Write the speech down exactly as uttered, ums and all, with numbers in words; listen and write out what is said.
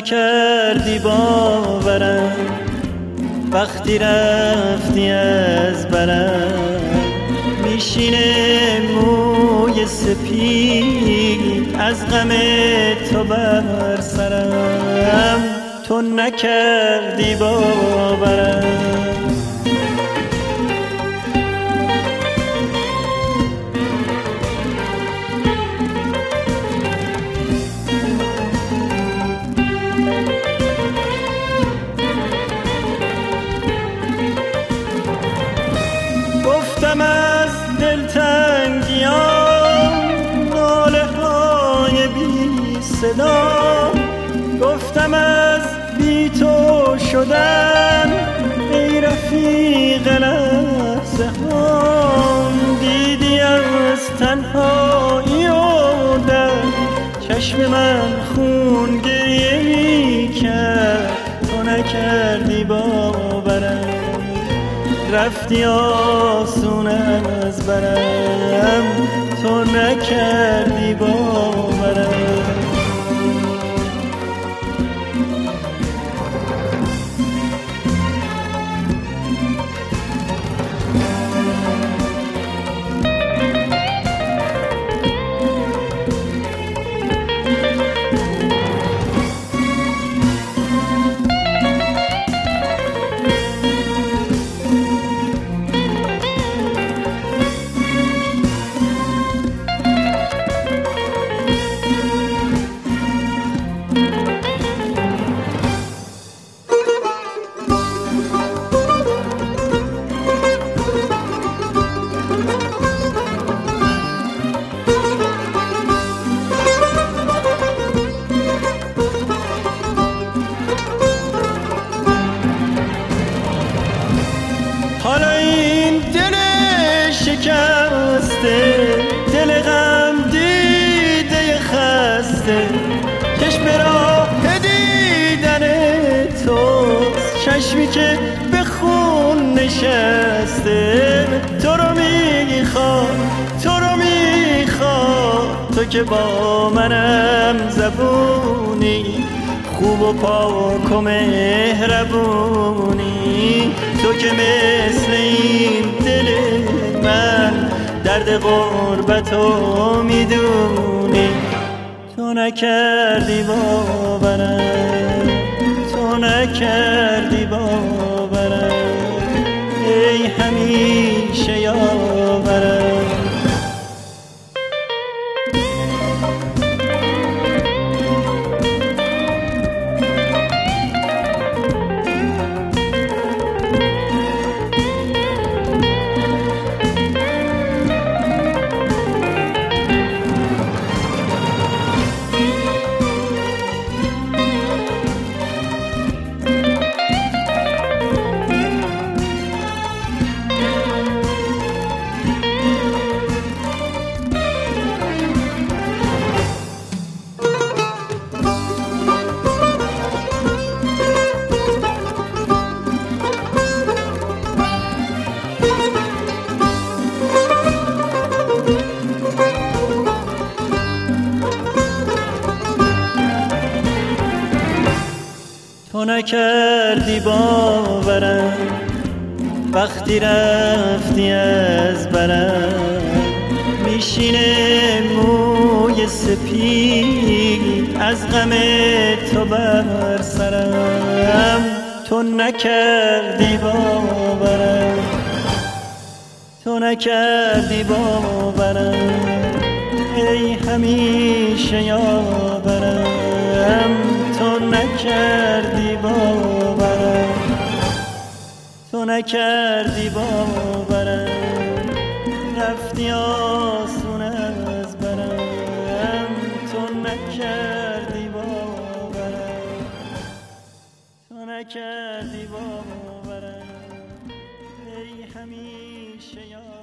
نکردی باورم وقتی رفتی از برم، میشینه موی سپید از غم تو بر سرم. تو نکردی باورم. گفتم از دلتنگیام ناله های بی صدا، گفتم از بی تو شدن ای رفیق لحظه هام. دیدی از تنهایی و در چشم من خون گریه می کرد. تو نکردی باورم، رفتی آسون از برم. تو نکردی باورم. حالا این دل شکسته، دل غم دیده خسته، چشم راه دیدن توست، چشمی که به خون نشسته. تو رو میخواد، تو رو میخواد، تو که با منم زبونی، خوب و پاک و مهربونی. تو که مثل این دل من درد غربتو میدونی. تو نکردی باورم، تو نکردی باورم، ای همیشه یاورم. تو نکردی باورم وقتی رفتی از برم، میشینه موی سپید از غم تو بر سرم. تو نکردی باورم، تو نکردی باورم، ای همیشه یاورم. تو نکردی باورم، تو نکردی باورم، رفتی آسون از برم. تو نکردی باورم، تو نکردی باورم، ای همیشه یاورم.